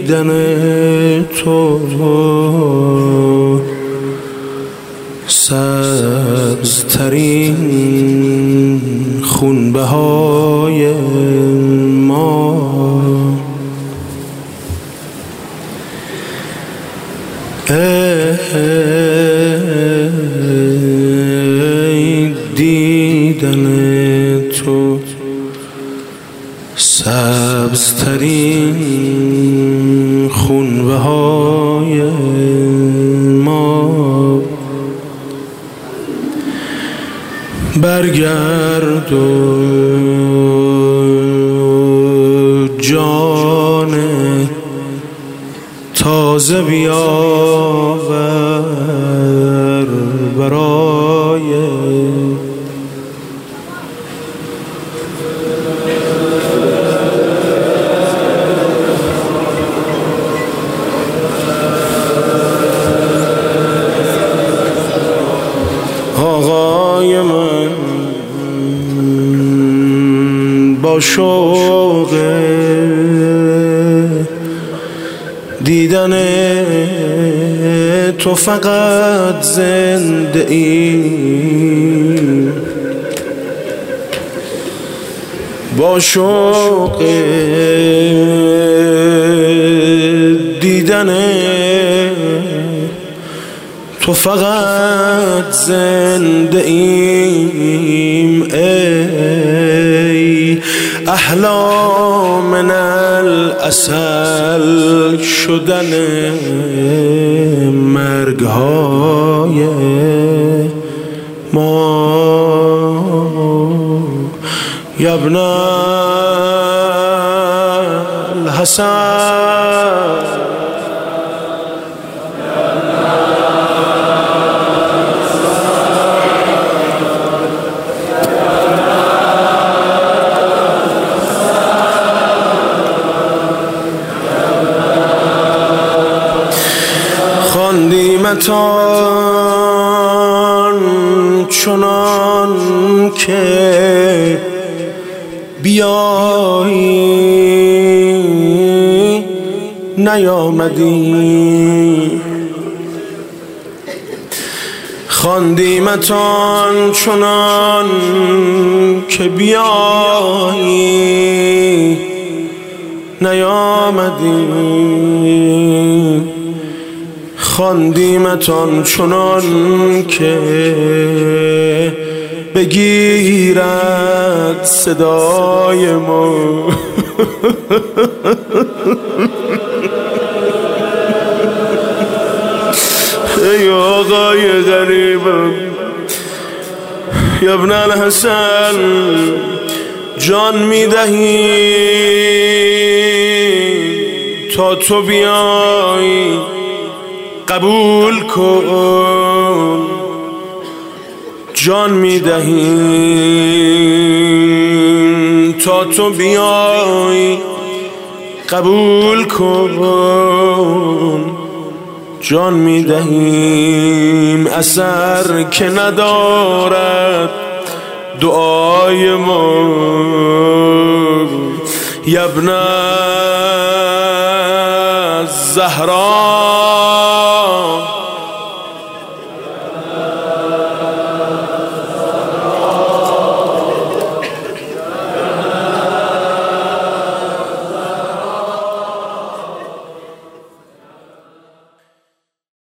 دیدن تو سبزترین خونبهای ما، ای دیدن تو سبزترین خونبهای ما، برگرد و جان تازه بیاور برای آقای من. با شوق دیدن تو فقط زنده ایم، با شوق دیدن تو فقط زنده ایم، ای احلا من العسل شدن مرگهای ما، یا ابن الحسن. خواندیمتان چنان که بیایی نیامدی، خواندیمتان چنان که بیایی نیامدی، خواندیمتان چنان که بگیرد صدای ما. ای آقای غریبم، یا ابن الحسن، جان میدهی تا تو بیایی، قبول کن. جان میدهیم تا تو بیایی، قبول کن. جان میدهیم اثر که ندارد دعای ما، یا ابن الزهرا.